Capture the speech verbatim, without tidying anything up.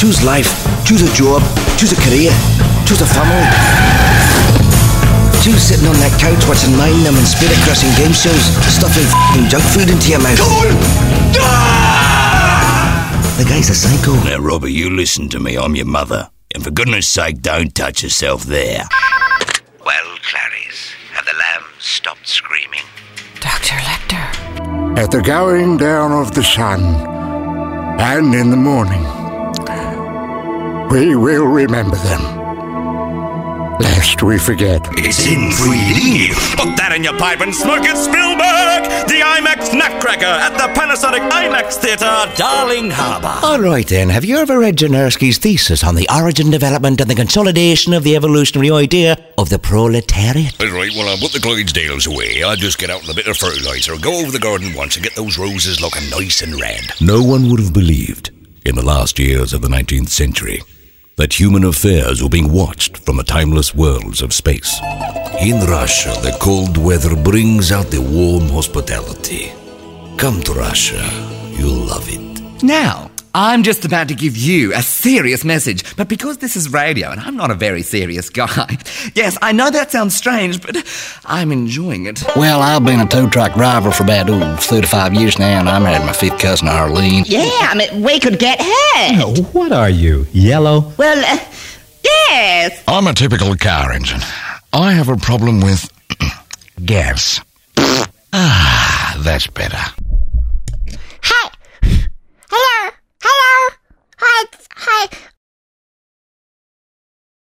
Choose life. Choose a job. Choose a career. Choose a family. Choose sitting on that couch watching Mind Them and spirit-crushing game shows, stuffing f***ing junk food into your mouth. Come on! Ah! The guy's a psycho. Now, Robbie, you listen to me. I'm your mother. And for goodness sake, don't touch yourself there. Well, Clarice, have the lambs stopped screaming? Doctor Lecter. At the going down of the sun, and in the morning, we will remember them, lest we forget. It's in three D. Put that in your pipe and smoke it, Spielberg! The IMAX Nutcracker at the Panasonic IMAX Theatre, Darling Harbour. All right, then. Have you ever read Janerski's thesis on the origin, development, and the consolidation of the evolutionary idea of the proletariat? All right, well, I'll put the Clydesdales away. I'll just get out a bit of fertiliser, go over the garden once and get those roses looking nice and red. No one would have believed, in the last years of the nineteenth century, that human affairs were being watched from the timeless worlds of space. In Russia, the cold weather brings out the warm hospitality. Come to Russia, you'll love it. Now, I'm just about to give you a serious message, but because this is radio and I'm not a very serious guy, yes, I know that sounds strange, but I'm enjoying it. Well, I've been a tow truck driver for about ooh, thirty-five years now, and I'm married to my fifth cousin, Arlene. Yeah, I mean, we could get her. Oh, what are you, yellow? Well, uh, yes. I'm a typical car engine. I have a problem with gas. Ah, that's better.